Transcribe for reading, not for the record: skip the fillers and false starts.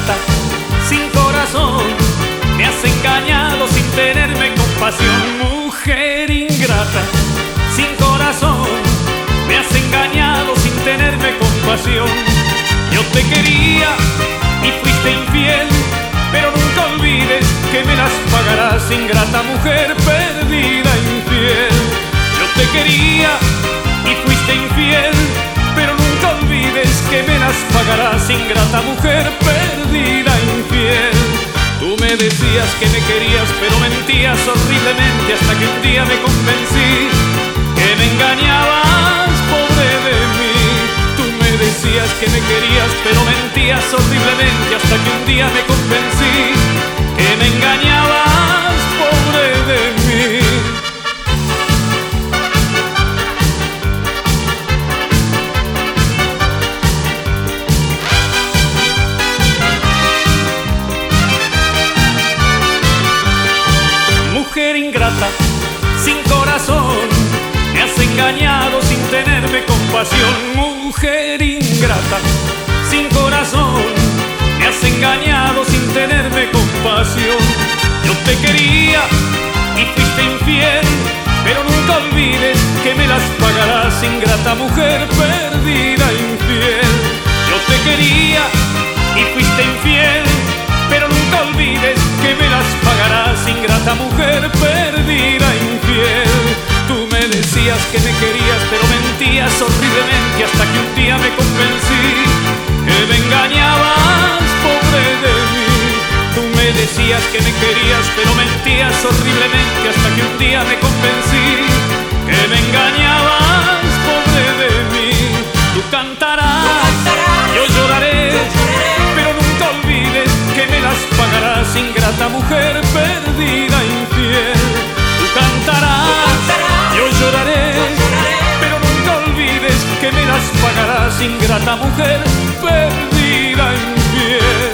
ingrata, sin corazón, me has engañado sin tenerme compasión. Mujer ingrata, sin corazón, me has engañado sin tenerme compasión. Yo te quería y fuiste infiel, pero nunca olvides que me las pagarás, ingrata mujer perdida, infiel. Yo te quería y fuiste infiel, pero nunca olvides que me las pagarás, ingrata mujer perdida, infiel. Tú me decías que me querías, pero mentías horriblemente hasta que un día me convencí que me engañabas, pobre de mí. Tú me decías que me querías, pero mentías horriblemente hasta que un día me convencí que me engañabas, pobre de mí. Mujer ingrata, sin corazón, me has engañado sin tenerme compasión. Mujer ingrata, sin corazón, me has engañado sin tenerme compasión. Yo te quería y fuiste infiel, pero nunca olvides que me las pagarás, ingrata mujer perdida, infiel. Yo te quería y fuiste infiel, pero nunca olvides que me las pagarás, ingrata mujer perdida, infiel. Tú me decías que me querías, pero mentías horriblemente hasta que un día me convencí que me engañabas, pobre de mí. Tú me decías que me querías, pero mentías horriblemente hasta que un día me convencí que me engañabas, pobre de mí. Tú cantarás, yo lloraré, pero nunca olvides que me las pagarás, ingrata mujer perdida, infiel. Tú cantarás, yo lloraré, pero nunca olvides que me las pagarás, ingrata mujer perdida, infiel.